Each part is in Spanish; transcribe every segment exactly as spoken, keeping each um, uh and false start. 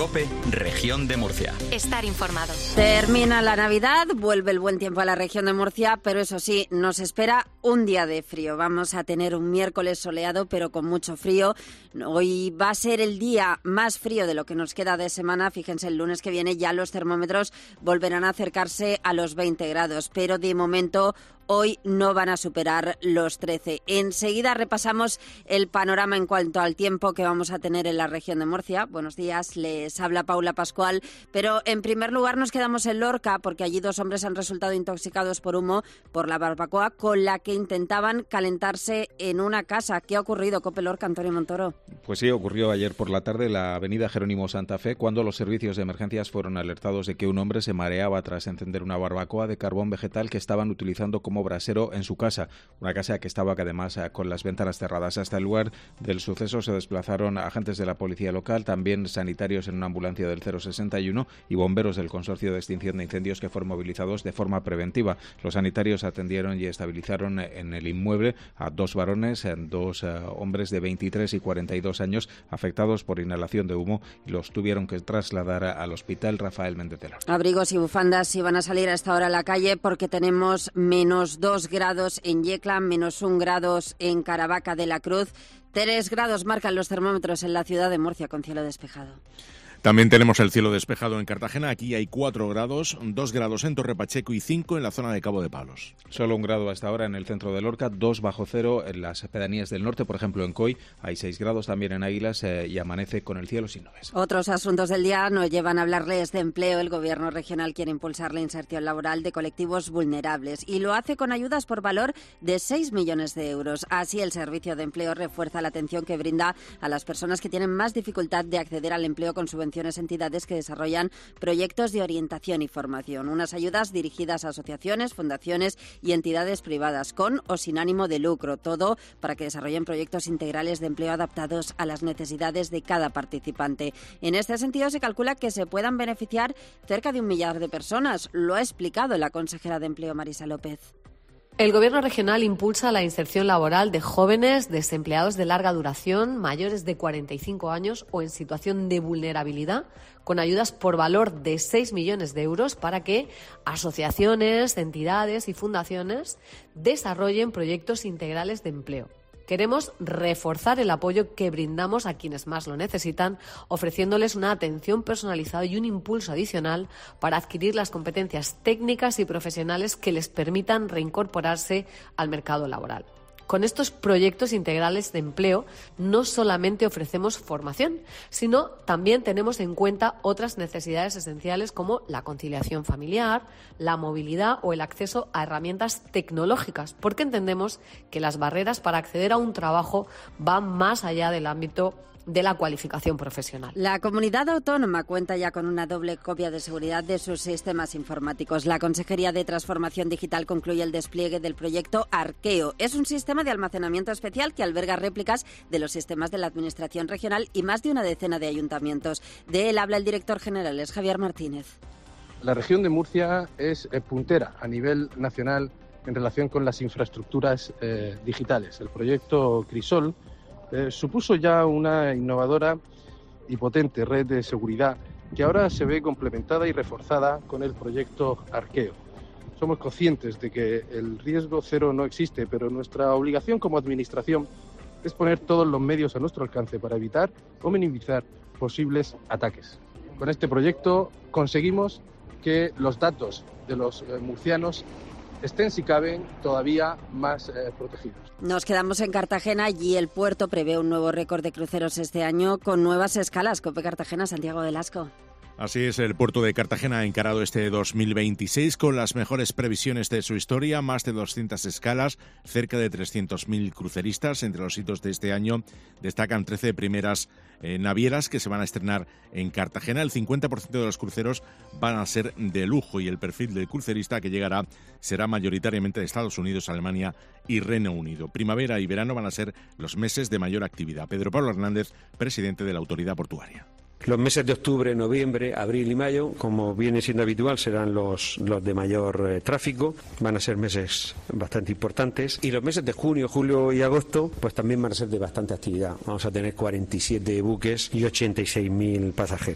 COPE, Región de Murcia. Estar informado. Termina la Navidad, vuelve el buen tiempo a la región de Murcia, pero eso sí, nos espera un día de frío. Vamos a tener un miércoles soleado, pero con mucho frío. Hoy va a ser el día más frío de lo que nos queda de semana. Fíjense, el lunes que viene ya los termómetros volverán a acercarse a los veinte grados, pero de momento hoy no van a superar los trece. Enseguida repasamos el panorama en cuanto al tiempo que vamos a tener en la región de Murcia. Buenos días, les habla Paula Pascual. Pero en primer lugar nos quedamos en Lorca, porque allí dos hombres han resultado intoxicados por humo por la barbacoa con la que intentaban calentarse en una casa. ¿Qué ha ocurrido, COPE Lorca, Antonio Montoro? Pues sí, ocurrió ayer por la tarde en la avenida Jerónimo Santa Fe, cuando los servicios de emergencias fueron alertados de que un hombre se mareaba tras encender una barbacoa de carbón vegetal que estaban utilizando como brasero en su casa, una casa que estaba además con las ventanas cerradas. Hasta el lugar del suceso se desplazaron agentes de la policía local, también sanitarios en una ambulancia del cero sesenta y uno y bomberos del Consorcio de Extinción de Incendios que fueron movilizados de forma preventiva. Los sanitarios atendieron y estabilizaron en el inmueble a dos varones, dos uh, hombres de veintitrés y cuarenta y dos años afectados por inhalación de humo y los tuvieron que trasladar al Hospital Rafael Méndez Delor. Abrigos y bufandas iban a salir a esta hora a la calle porque tenemos menos dos grados en Yecla, menos un grados en Caravaca de la Cruz. Tres grados marcan los termómetros en la ciudad de Murcia con cielo despejado. También tenemos el cielo despejado en Cartagena. Aquí hay cuatro grados, dos grados en Torre Pacheco y cinco en la zona de Cabo de Palos. Solo un grado hasta ahora en el centro de Lorca, dos bajo cero en las pedanías del norte. Por ejemplo, en Coy hay seis grados, también en Águilas, eh, y amanece con el cielo sin nubes. Otros asuntos del día nos llevan a hablarles de empleo. El Gobierno regional quiere impulsar la inserción laboral de colectivos vulnerables y lo hace con ayudas por valor de seis millones de euros. Así, el Servicio de Empleo refuerza la atención que brinda a las personas que tienen más dificultad de acceder al empleo con subvenciones entidades que desarrollan proyectos de orientación y formación. Unas ayudas dirigidas a asociaciones, fundaciones y entidades privadas, con o sin ánimo de lucro. Todo para que desarrollen proyectos integrales de empleo adaptados a las necesidades de cada participante. En este sentido, se calcula que se puedan beneficiar cerca de un millar de personas. Lo ha explicado la consejera de Empleo, Marisa López. El Gobierno regional impulsa la inserción laboral de jóvenes desempleados de larga duración, mayores de cuarenta y cinco años o en situación de vulnerabilidad, con ayudas por valor de seis millones de euros para que asociaciones, entidades y fundaciones desarrollen proyectos integrales de empleo. Queremos reforzar el apoyo que brindamos a quienes más lo necesitan, ofreciéndoles una atención personalizada y un impulso adicional para adquirir las competencias técnicas y profesionales que les permitan reincorporarse al mercado laboral. Con estos proyectos integrales de empleo no solamente ofrecemos formación, sino también tenemos en cuenta otras necesidades esenciales como la conciliación familiar, la movilidad o el acceso a herramientas tecnológicas, porque entendemos que las barreras para acceder a un trabajo van más allá del ámbito de la cualificación profesional. La comunidad autónoma cuenta ya con una doble copia de seguridad de sus sistemas informáticos. La Consejería de Transformación Digital concluye el despliegue del proyecto Arqueo. Es un sistema de almacenamiento especial que alberga réplicas de los sistemas de la Administración regional y más de una decena de ayuntamientos. De él habla el director general, es Javier Martínez. La región de Murcia es eh, puntera a nivel nacional en relación con las infraestructuras eh, digitales. El proyecto Crisol Eh, supuso ya una innovadora y potente red de seguridad que ahora se ve complementada y reforzada con el proyecto Arqueo. Somos conscientes de que el riesgo cero no existe, pero nuestra obligación como Administración es poner todos los medios a nuestro alcance para evitar o minimizar posibles ataques. Con este proyecto conseguimos que los datos de los eh, murcianos estén, si caben, todavía más eh, protegidos. Nos quedamos en Cartagena y el puerto prevé un nuevo récord de cruceros este año con nuevas escalas. COPE Cartagena, Santiago Velasco. Así es, el puerto de Cartagena ha encarado este dos mil veintiséis con las mejores previsiones de su historia, más de doscientas escalas, cerca de trescientos mil cruceristas. Entre los hitos de este año destacan trece primeras eh, navieras que se van a estrenar en Cartagena. El cincuenta por ciento de los cruceros van a ser de lujo y el perfil del crucerista que llegará será mayoritariamente de Estados Unidos, Alemania y Reino Unido. Primavera y verano van a ser los meses de mayor actividad. Pedro Pablo Hernández, presidente de la Autoridad Portuaria. Los meses de octubre, noviembre, abril y mayo, como viene siendo habitual, serán los, los de mayor eh, tráfico. Van a ser meses bastante importantes. Y los meses de junio, julio y agosto, pues también van a ser de bastante actividad. Vamos a tener cuarenta y siete buques y ochenta y seis mil pasajeros.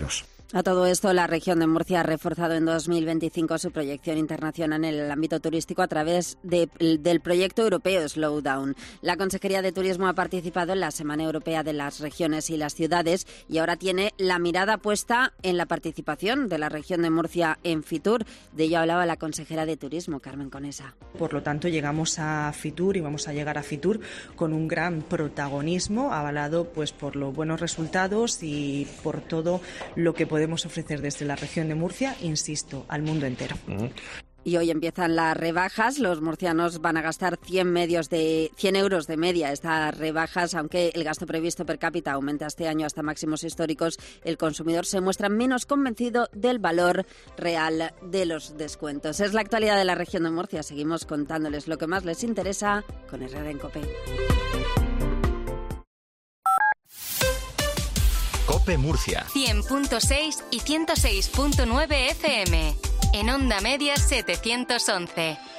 A todo esto, la región de Murcia ha reforzado en dos mil veinticinco su proyección internacional en el ámbito turístico a través de, del proyecto europeo Slowdown. La Consejería de Turismo ha participado en la Semana Europea de las Regiones y las Ciudades y ahora tiene la mirada puesta en la participación de la región de Murcia en Fitur. De ello hablaba la consejera de Turismo, Carmen Conesa. Por lo tanto, llegamos a Fitur y vamos a llegar a Fitur con un gran protagonismo, avalado pues por los buenos resultados y por todo lo que podemos ofrecer desde la región de Murcia, insisto, al mundo entero. Uh-huh. Y hoy empiezan las rebajas. Los murcianos van a gastar cien, medios de, cien euros de media estas rebajas, aunque el gasto previsto per cápita aumenta este año hasta máximos históricos. El consumidor se muestra menos convencido del valor real de los descuentos. Es la actualidad de la región de Murcia. Seguimos contándoles lo que más les interesa con Herrera en COPE. COPE Murcia. cien punto seis y ciento seis punto nueve F M. En onda media setecientos once.